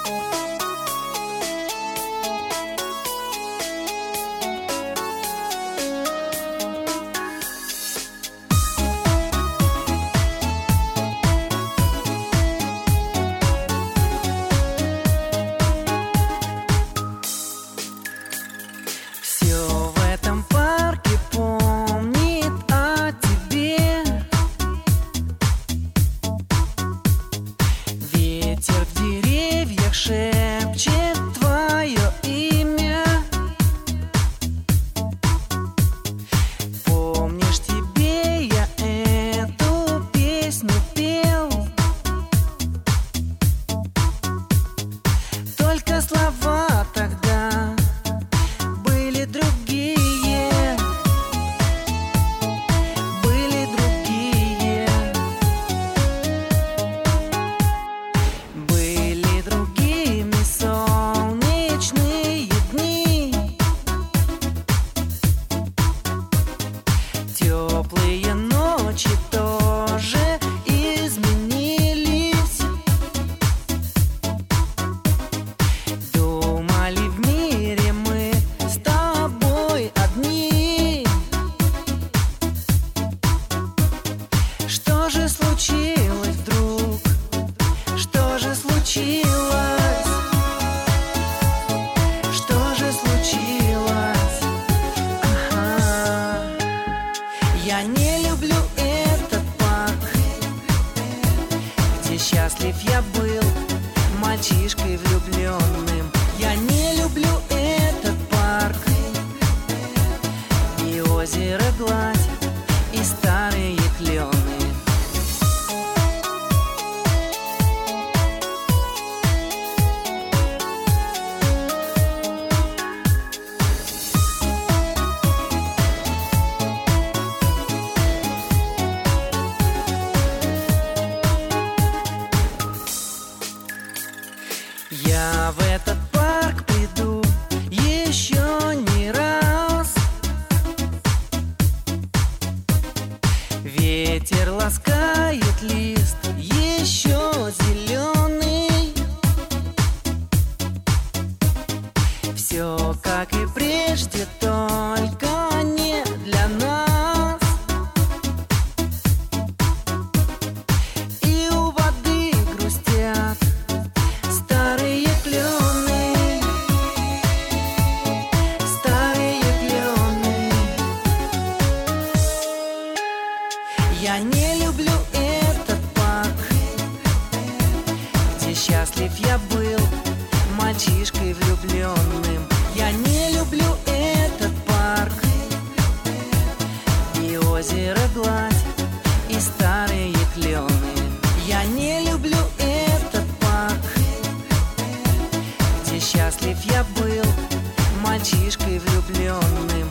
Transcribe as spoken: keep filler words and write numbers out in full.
Шепчет твое имя. Помнишь, тебе я эту песню пел? Только слова тогда были другие, были другие, были другие солнечные дни, теплые ночи тоже изменились. Думали, в мире мы с тобой одни. Что же случилось вдруг? Что же случилось? Что же случилось? Ага. Я не люблю этот парк, где счастлив я был мальчишкой влюбленным. Я не люблю этот парк, и озеро гладь, и старые клены. Я в этот парк приду еще не раз. Ветер ласкает лист еще зеленый. Все как и прежде, только не для нас. И у воды грустят старые клены, старые клены. Я не люблю этот парк, где счастлив я был мальчишкой влюбленным. Я не люблю этот парк, и озеро гладь, и старые клены. Я не люблю этот парк, где счастлив я был мальчишкой влюбленным.